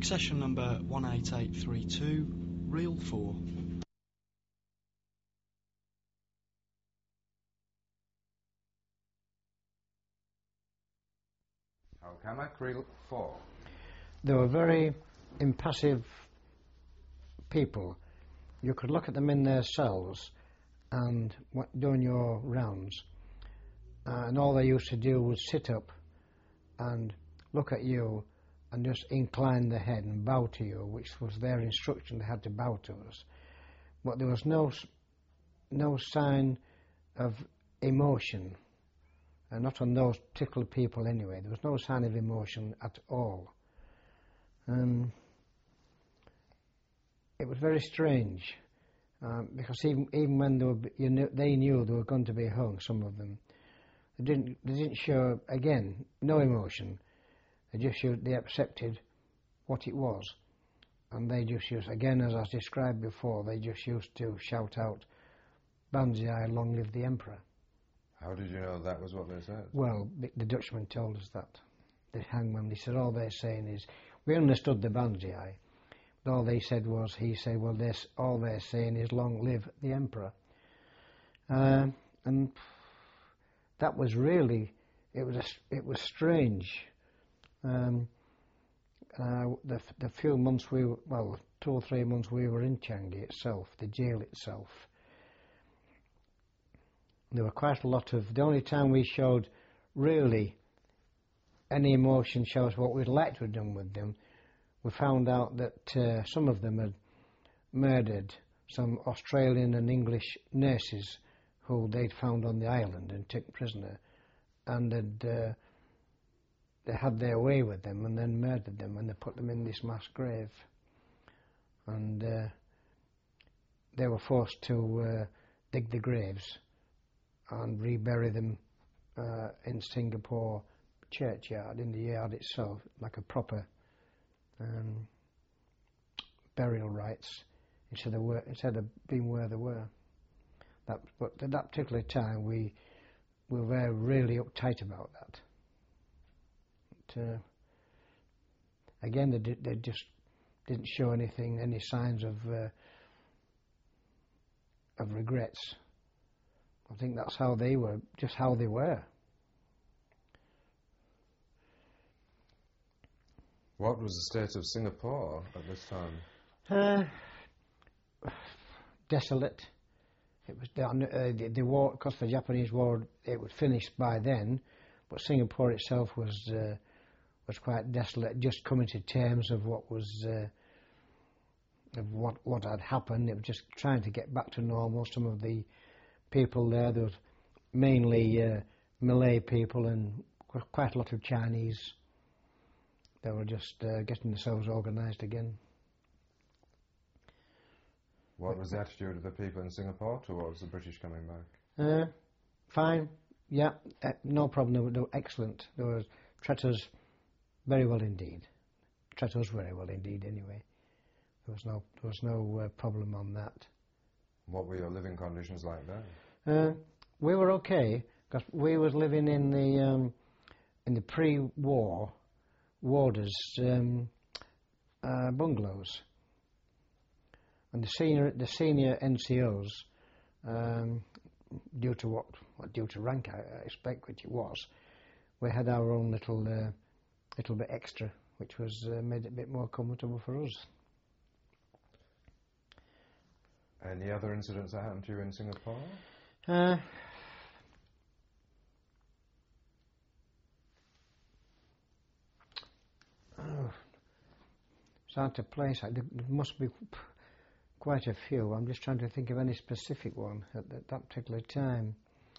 Accession number 18832, reel 4. Alcamac, reel 4. They were very impassive people. You could look at them in their cells and doing your rounds, and all they used to do was sit up and look at you and just incline the head and bow to you, which was their instruction. They had to bow to us. But there was no sign of emotion, and not on those particular people anyway. There was no sign of emotion at all. It was very strange, because even when they knew they were going to be hung, some of them, they didn't show, again, no emotion. They accepted what it was, and they just used, again, as I described before, they just used to shout out, "Banzai, long live the Emperor." How did you know that was what they said? Well, the Dutchman told us that. The hangman, he said, all they're saying is, we understood the Banzai, but all they said was, he said, well, all they're saying is, long live the Emperor. And that was really, it was strange. The few months 2 or 3 months we were in Changi itself, the jail itself, there were quite a lot of, the only time we showed really any emotion, show us what we'd like to have done with them, we found out that some of them had murdered some Australian and English nurses who they'd found on the island and took prisoner, and they had their way with them and then murdered them, and they put them in this mass grave, and they were forced to dig the graves and rebury them in Singapore churchyard, in the yard itself, like a proper burial rites, instead of being where they were. But at that particular time we were really uptight about that. But, again, they just didn't show any signs of regrets. I think that's how they were, just how they were. What was the state of Singapore at this time? Desolate. It was the war, because the Japanese war, it was finished by then, but Singapore itself was quite desolate, just coming to terms of what was of what had happened. It was just trying to get back to normal. Some of the people there was mainly Malay people and quite a lot of Chinese. They were just getting themselves organised again. What was the attitude of the people in Singapore towards the British coming back? Fine, yeah, no problem. They were excellent. They were treated us very well indeed. Treated us very well indeed. Anyway, there was no problem on that. What were your living conditions like then? We were okay, because we was living in the pre-war warders' bungalows, and the senior NCOs, due to rank, I expect, which it was, we had our own little bit extra, which was made it a bit more comfortable for us. Any other incidents that happened to you in Singapore? It's hard to place. There must be quite a few. I'm just trying to think of any specific one at that particular time.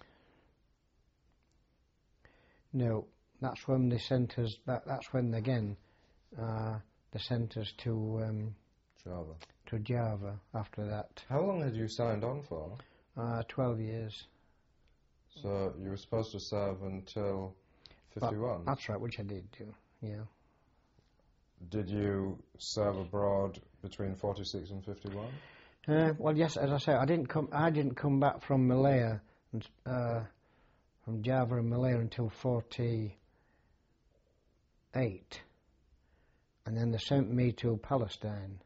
No, that's when they sent us back. That's when again they sent us to Java. To Java after that. How long had you signed on for? 12 years. So you were supposed to serve until 51? That's right, which I did do, yeah. Did you serve abroad between 46 and 51? Well, yes, as I say, I didn't come back from Malaya, from Java and Malaya until 48. and then they sent me to Palestine.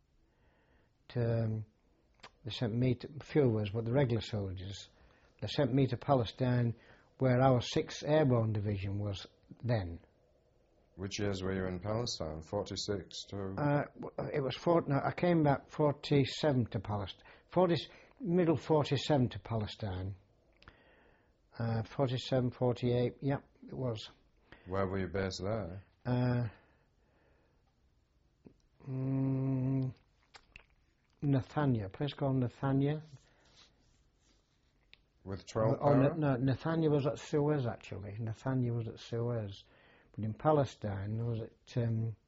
They sent me to, few of us, but the regular soldiers. They sent me to Palestine, where our 6th Airborne Division was then. Which years were you in Palestine? 46 to... It was I came back 47 to Palestine. Middle 47 to Palestine. 47, 48, yeah, it was. Where were you based there? Nathania, a place called Nathania. With 12 No, Nathania was at Suez, actually. Nathania was at Suez. But in Palestine, was it,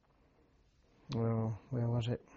where was it?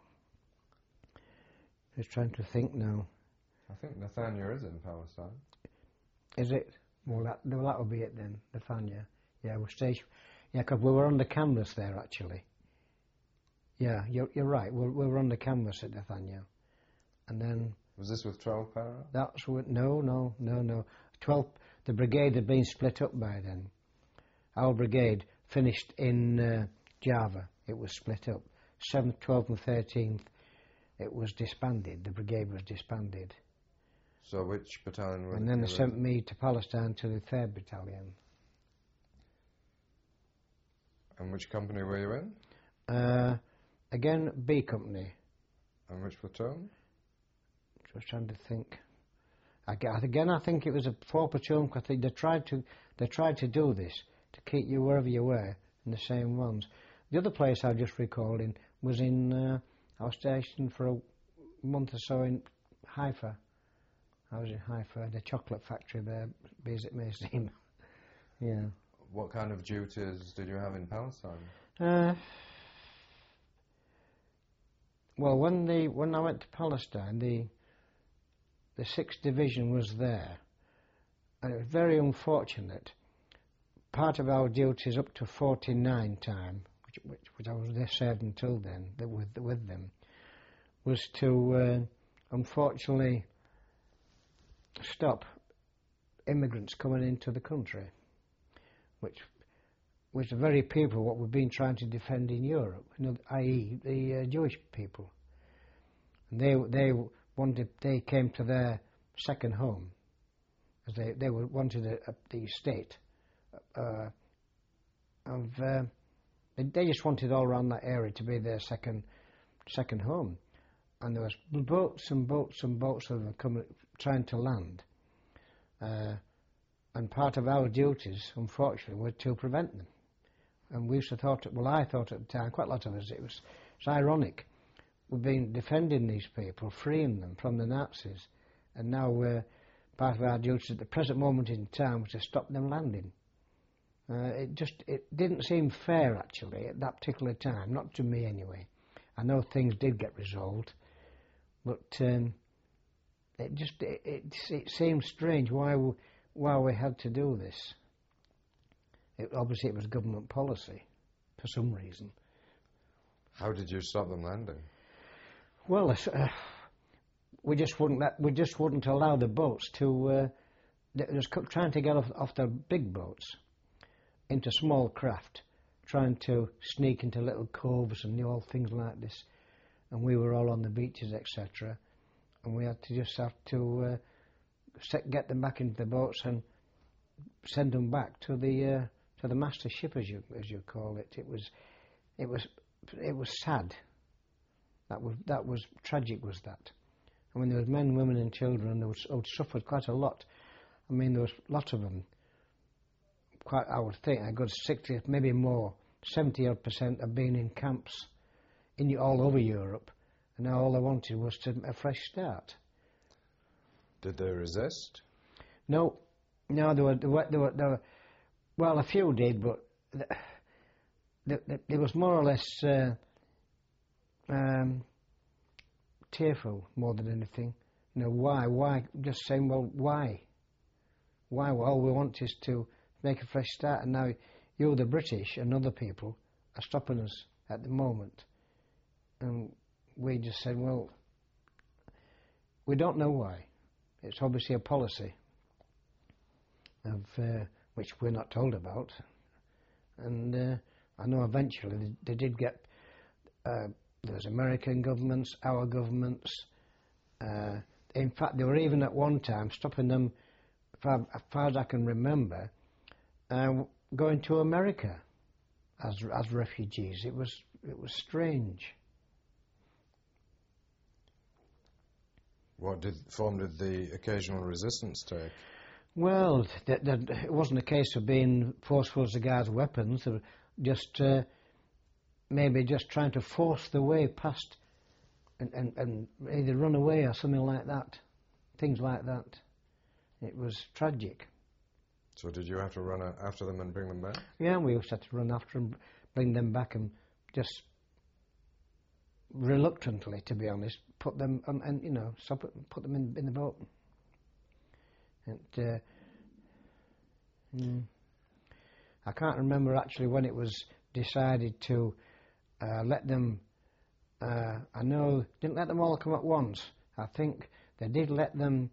Just trying to think now. I think Nathania is in Palestine. Is it? Well, that would be it then, Nathania. Yeah, we're stationed. Yeah, because we were under canvas there, actually. Yeah, you're right. We were under canvas at Nathania. And then... Was this with 12 Para? That's what... No. 12... The brigade had been split up by then. Our brigade finished in Java. It was split up. 7th, 12th and 13th, it was disbanded. The brigade was disbanded. So which battalion was it? And then they sent me to Palestine to the 3rd Battalion. And which company were you in? Again, B Company. And which platoon? Just trying to think. Again, I think it was a 4 platoon, because they tried to do this, to keep you wherever you were, in the same ones. The other place I just recalled in was in, I was stationed for a month or so in Haifa. I was in Haifa, the chocolate factory there, be as it may seem. Yeah. What kind of duties did you have in Palestine? Well, when I went to Palestine, the 6th Division was there, and it was very unfortunate. Part of our duties up to 49 time, which I was there served until then, with them, was to unfortunately stop immigrants coming into the country, which was the very people what we've been trying to defend in Europe, i.e. the Jewish people. And they came to their second home, as they wanted the state they just wanted all around that area to be their second home. And there was boats and boats and boats of them coming, trying to land. And part of our duties, unfortunately, were to prevent them. And we used to thought, I thought at the time, quite a lot of us, it's ironic. We've been defending these people, freeing them from the Nazis, and now part of our duties at the present moment in time was to stop them landing. It didn't seem fair, actually, at that particular time, not to me anyway. I know things did get resolved, but it seemed strange why we had to do this. Obviously, it was government policy, for some reason. How did you stop them landing? Well, we just wouldn't allow the boats to. They was trying to get off their big boats into small craft, trying to sneak into little coves and all things like this. And we were all on the beaches, etc. And we had to get them back into the boats and send them back to the master ship, as you call it. It was sad. That was tragic. Was that? I mean, there was men, women, and children who suffered quite a lot. I mean, there was a lot of them. I would think a good 60, maybe more, 70% have been in camps all over Europe, and now all they wanted was a fresh start. Did they resist? No, there were. Well, a few did, but there was more or less tearful more than anything. Why? Just saying, well, why? Why? Well, all we want is to make a fresh start, and now you, the British, and other people are stopping us at the moment. And we just said, well, we don't know why. It's obviously a policy of which we're not told about, and I know eventually they did get. There was American governments, our governments. In fact, they were even at one time stopping them, as far as I can remember, going to America as refugees. It was strange. What form did the occasional resistance take? Well, it wasn't a case of being forceful as regards weapons. They were just maybe just trying to force their way past and either run away or something like that. Things like that. It was tragic. So did you have to run after them and bring them back? Yeah, we used to have to run after them, bring them back, and just reluctantly, to be honest, put them on, and put them in the boat. And I can't remember actually when it was decided to let them. I know didn't let them all come at once. I think they did let them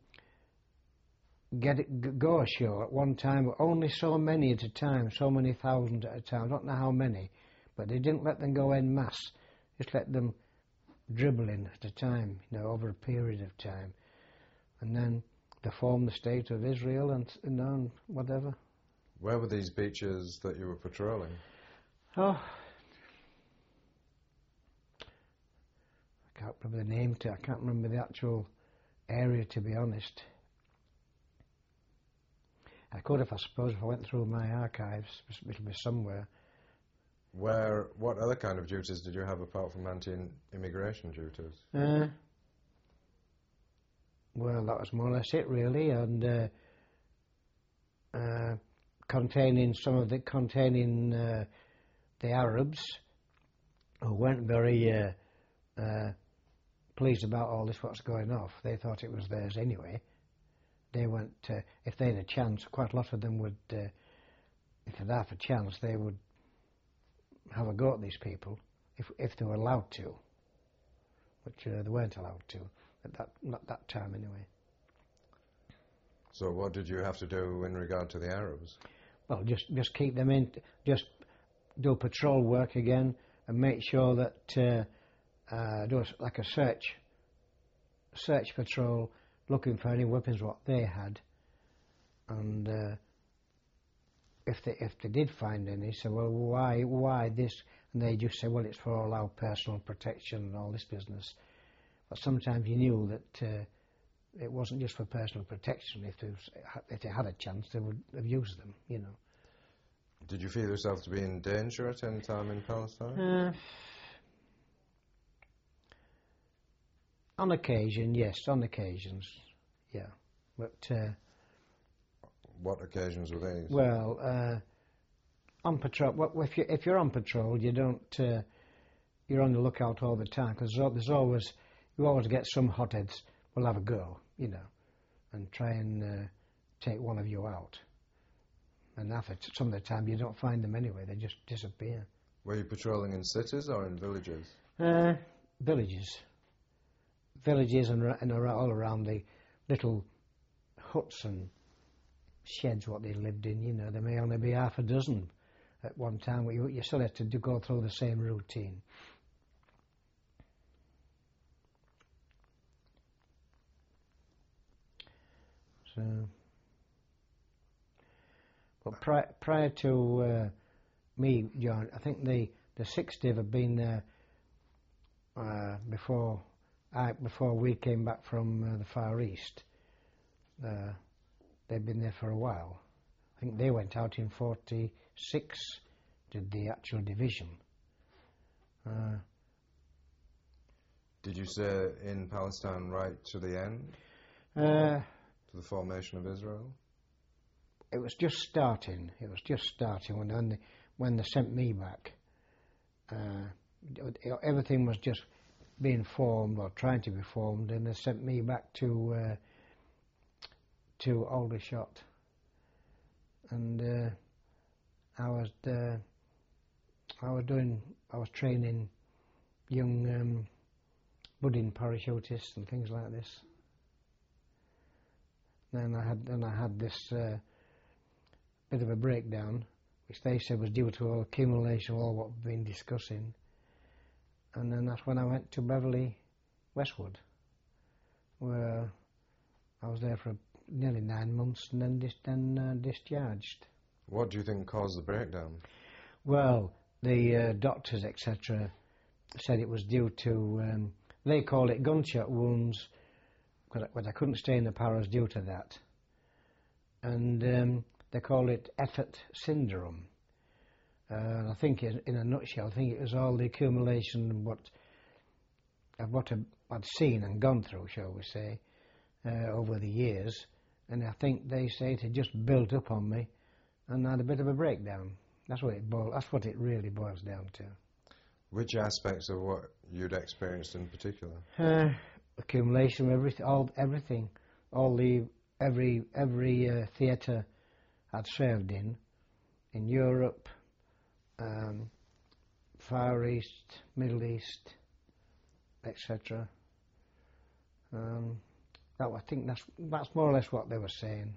go ashore at one time, but only so many at a time, so many thousand at a time. I don't know how many, but they didn't let them go en masse. Just let them dribble in at a time, over a period of time, and then they formed the state of Israel and whatever. Where were these beaches that you were patrolling? Oh, I can't remember the name I can't remember the actual area, to be honest. I could if I suppose if I went through my archives, it'll be somewhere. What other kind of duties did you have apart from anti-immigration duties? Well, that was more or less it, really, and containing the Arabs, who weren't very pleased about all this what's going off. They thought it was theirs anyway. They went, if they had a chance, quite a lot of them would, if they had half a chance, they would have a go at these people, if they were allowed to, which they weren't allowed to, not that time anyway. So what did you have to do in regard to the Arabs? Well, just keep them in, just do patrol work again, and make sure that do like a search patrol, looking for any weapons what they had, and if they did find any, say, well, why this? And they just say, well, it's for all our personal protection and all this business. But sometimes you knew that it wasn't just for personal protection. If they had a chance, they would have used them, Did you feel yourself to be in danger at any time in Palestine? On occasion, yes. On occasions, yeah. But what occasions were these? well, on patrol. Well, if you're on patrol, you don't. You're on the lookout all the time, because there's always you always get some hotheads will have a go, and try and take one of you out. And after some of the time, you don't find them anyway; they just disappear. Were you patrolling in cities or in villages? Villages and all around the little huts and sheds what they lived in. There may only be half a dozen at one time. But you still have to go through the same routine. So, but prior to me, John, I think the 60 have been there before we came back from the Far East. They'd been there for a while. I think they went out in 46, did the actual division. Did you stay in Palestine right to the end? To the formation of Israel? It was just starting. When they sent me back. Everything was just being formed or trying to be formed, and they sent me back to Aldershot, and I was training young budding parachutists and things like this. Then I had this bit of a breakdown which they said was due to all accumulation of all what we've been discussing. And then that's when I went to Beverley Westwood, where I was there for nearly 9 months and then discharged. What do you think caused the breakdown? Well, the doctors, etc., said it was due to, they call it gunshot wounds, but I couldn't stay in the Paras due to that. And they call it effort syndrome. I think, in a nutshell, I think it was all the accumulation of what I'd seen and gone through, shall we say, over the years. And I think they say it had just built up on me, and I had a bit of a breakdown. That's what it really boils down to. Which aspects of what you'd experienced in particular? Accumulation of everything, every theatre I'd served in Europe, Far East, Middle East, etc. I think that's more or less what they were saying.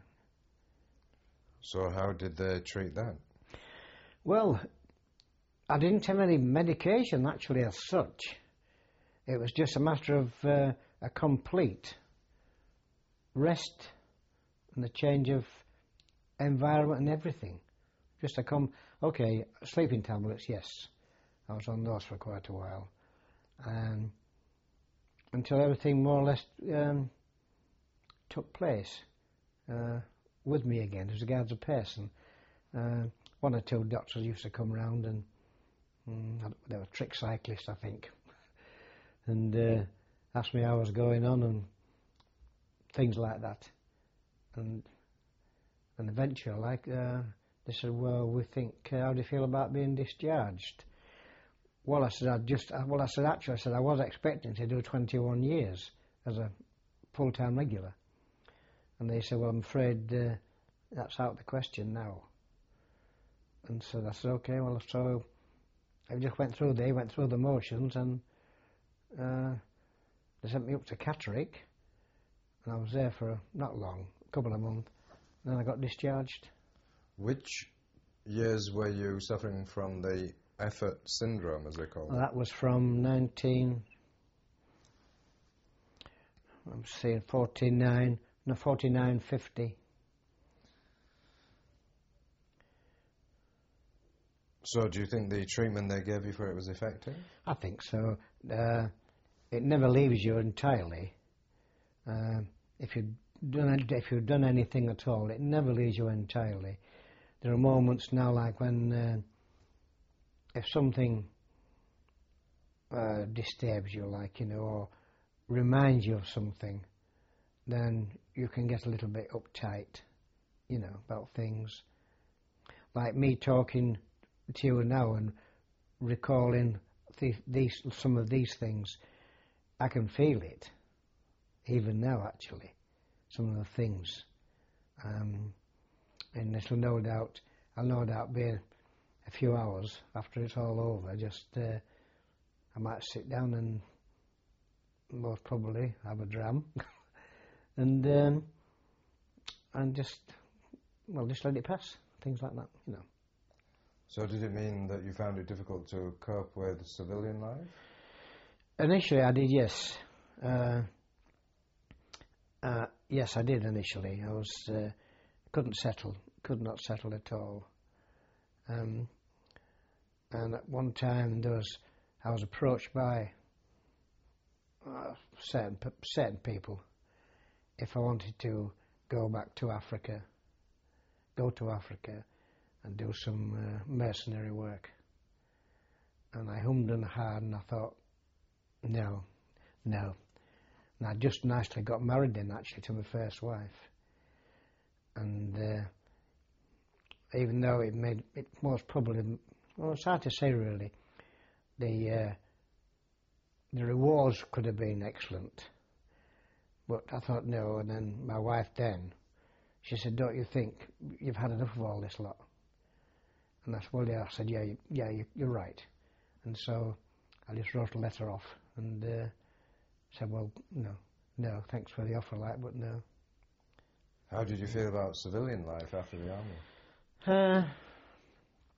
So how did they treat that? Well, I didn't have any medication actually as such. It was just a matter of a complete rest and a change of environment and everything. Just sleeping tablets, yes. I was on those for quite a while. Until everything more or less took place with me again as regards a person. One or two doctors used to come round and they were trick cyclists, I think, and asked me how I was going on and things like that. And eventually, they said, "Well, we think, how do you feel about being discharged?" Well, I said, I was expecting to do 21 years as a full-time regular. And they said, "Well, I'm afraid that's out of the question now." And so I said, "Okay, well, so I just went through the motions, and they sent me up to Catterick, and I was there for not long, a couple of months, and then I got discharged." Which years were you suffering from the effort syndrome, as they call it? Well, that was from 49, 50. So do you think the treatment they gave you for it was effective? I think so. It never leaves you entirely. If you've done anything at all, it never leaves you entirely. There are moments now, like when if something disturbs you, like, or reminds you of something, then you can get a little bit uptight, about things. Like me talking to you now and recalling some of these things, I can feel it, even now, actually, some of the things. And I'll no doubt be a few hours after it's all over, I might sit down and most probably have a dram and just let it pass, things like that, So did it mean that you found it difficult to cope with civilian life? Initially I did, yes. Yes, I did initially. I was could not settle at all. And at one time I was approached by certain people if I wanted to go to Africa and do some mercenary work. And I hummed and hawed and I thought, no. And I just nicely got married then, actually, to my first wife. And even though it most probably, well, it's hard to say really, the rewards could have been excellent. But I thought no, and then my wife then, she said, "Don't you think you've had enough of all this lot?" And I said, "Well, yeah." I said, yeah, you're right. And so I just wrote a letter off and said, "Well, no, thanks for the offer, but no." How did you feel about civilian life after the army?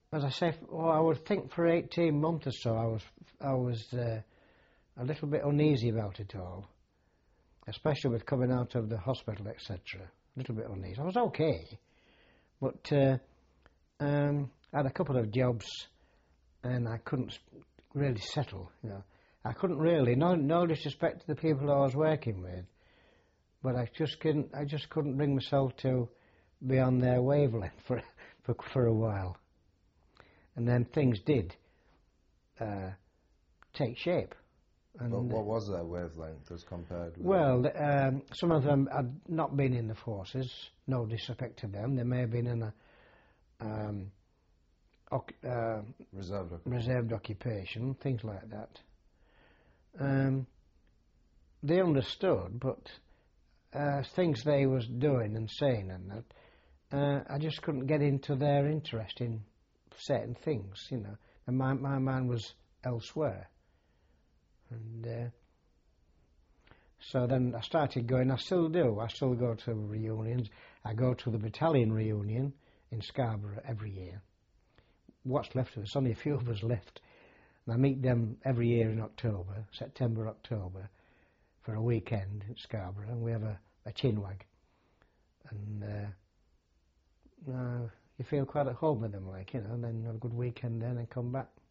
as I say, I would think for 18 months or so, I was a little bit uneasy about it all, especially with coming out of the hospital, etc. A little bit uneasy. I was okay, but I had a couple of jobs, and I couldn't really settle. You know, I couldn't really. No disrespect to the people I was working with, but I just couldn't bring myself to be on their wavelength for a while. And then things did take shape. And But what was their wavelength as compared with... well, some of them had not been in the forces, no disrespect to them. They may have been in a reserved occupation, things like that. They understood, but things they was doing and saying and that, I just couldn't get into their interest in certain things, you know. And my mind was elsewhere. And so then I started going. I still do. I still go to reunions. I go to the battalion reunion in Scarborough every year. What's left of us? Only a few of us left. And I meet them every year in October, September, October, for a weekend in Scarborough. And we have a chinwag. And you feel quite at home with them, like, you know, and then have a good weekend then and come back.